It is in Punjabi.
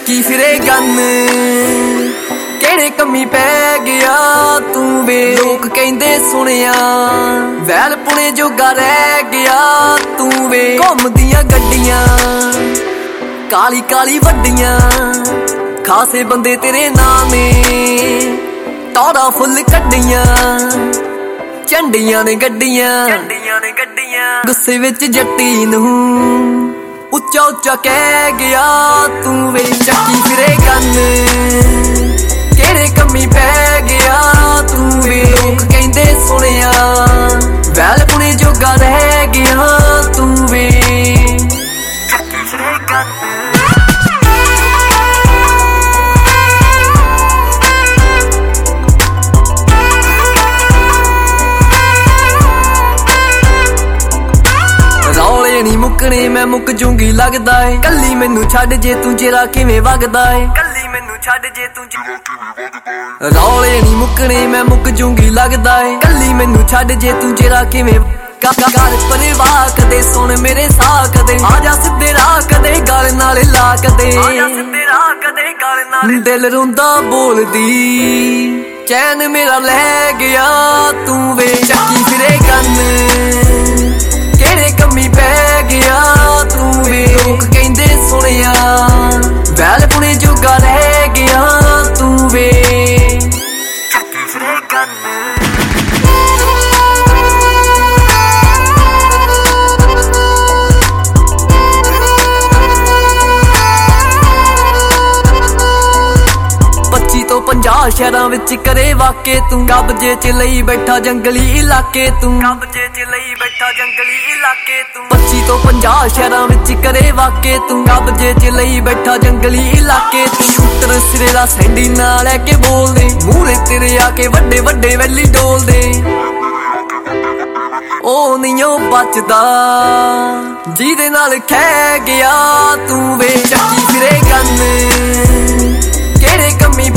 ਚੱਕੀ ਫਿਰੇ ਗੰਨ ਕਿਹੜੇ ਕੰਮੀ ਪੈ ਗਿਆ ਤੂੰ ਵੇ। ਲੋਕ ਕਹਿੰਦੇ ਸੁਣਿਆ ਵੈਲ ਪੁਣੇ ਜੋਗਾ ਰਹਿ ਗਿਆ ਤੂੰ ਵੇ। ਘੁੰਮਦੀਆਂ ਗੱਡੀਆਂ ਕਾਲੀ ਕਾਲੀ ਵੱਡੀਆਂ ਖਾਸੇ ਬੰਦੇ ਤੇਰੇ ਨਾਂ ਨੇ ਟੌਰਾ ਫੁੱਲ ਕੱਢੀਆਂ ਝੰਡੀਆਂ ਨੇ ਗੱਡੀਆਂ ਗੁੱਸੇ ਵਿੱਚ ਜੱਟੀ ਨੂੰ ਉੱਚਾ ਉੱਚਾ ਕਹਿ ਗਿਆ ਤੂੰ ਵੇ। ਚੱਕੀ ਫਿਰੇ ਗੰਨ ਕਿਹੜੇ ਕੰਮੀ ਪੈ ਗਿਆ ਤੂੰ ਵੇ। ਲੋਕ ਕਹਿੰਦੇ ਸੁਣਿਆ ਵੈਲ ਪੁਣੇ ਜੋਗਾ ਰਹਿ ਗਿਆ ਤੂੰ ਵੇ। ਚੱਕੀ ਫਿਰੇ ਗੰਨ ਨੀ ਮੁੱਕਣੇ ਮੈਂ ਮੁੱਕ ਜੂੰਗੀ ਲੱਗਦਾ ਏ। ਕੱਲੀ ਮੈਨੂੰ ਛੱਡ ਜੇ ਤੂੰ ਜਰਾ ਕਿਵੇਂ ਵਗਦਾ ਏ। ਕੱਲੀ ਮੈਨੂੰ ਛੱਡ ਜੇ ਤੂੰ ਜਰਾ ਕਿਵੇਂ ਵਗਦਾ ਏ। ਰੌਲੇ ਨੀ ਮੁੱਕਣੇ ਮੈਂ ਮੁੱਕ ਜੂੰਗੀ ਲੱਗਦਾ ਏ। ਕੱਲੀ ਮੈਨੂੰ ਛੱਡ ਜੇ ਤੂੰ ਜਰਾ ਕਿਵੇਂ ਘਰ ਪਰਿਵਾਰ ਕਦੇ ਸੁਣ ਮੇਰੇ ਸਾਹ ਕਦੇ ਆ ਜਾ ਸਿੱਧੇ ਰਾਹ ਕਦੇ ਗਲ ਨਾਲ ਲਾ ਕਦੇ ਦਿਲ ਰੋਂਦਾ ਬੋਲਦੀ ਚੈਨ ਮੇਰਾ ਲੈ ਗਿਆ ਤੂੰ ਵੇ। ਚੱਕੀ ਫਿਰੇ ਗੰਨ ਕਿਹੜੇ ਕੰਮੀ ਪੈ ਗਿਆ ਤੂੰ ਵੇ। ਲੋਕ ਕਹਿੰਦੇ ਸੁਣਿਆ ਵੈਲ ਪੁਣੇ ਜੋਗਾ ਰਹਿ ਗਿਆ ਤੂੰ ਵੇ। ਚੱਕੀ ਫਿਰੇ ਗੰਨ ਤੋਂ 50 ਸ਼ਹਿਰਾਂ ਵਿੱਚ ਕਰੇ ਵਾਕੇ ਤੂੰ। ਕਬਜੇ ਚ ਲਈ ਬੈਠਾ ਜੰਗਲੀ ਇਲਾਕੇ ਤੂੰ। 25 ਤੋਂ 50 ਸ਼ਹਿਰਾਂ ਵਿੱਚ ਕਰੇ ਵਾਕੇ ਤੂੰ। ਕਬਜੇ ਚ ਲਈ ਬੈਠਾ ਜੰਗਲੀ ਇਲਾਕੇ ਤੂੰ। ਸ਼ੂਟਰ ਸਿਰੇ ਦਾ ਸੈਂਡੀ ਨਾਲ ਲੈ ਕੇ ਬੋਲਦੇ ਮੂਹਰੇ ਤੇਰੇ ਆ ਕੇ ਵੱਡੇ ਵੱਡੇ ਵੈਲੀ ਡੋਲਦੇ। ਉਹ ਨਹੀਂ ਉਹ ਬਚਦਾ ਜਿਹਦੇ ਨਾਲ ਖਹਿ ਗਿਆ ਤੂੰ ਵੇ। ਚੱਕੀ ਫਿਰੇ ਗੰਨ ਕਿਹੜੇ ਕੰਮੀ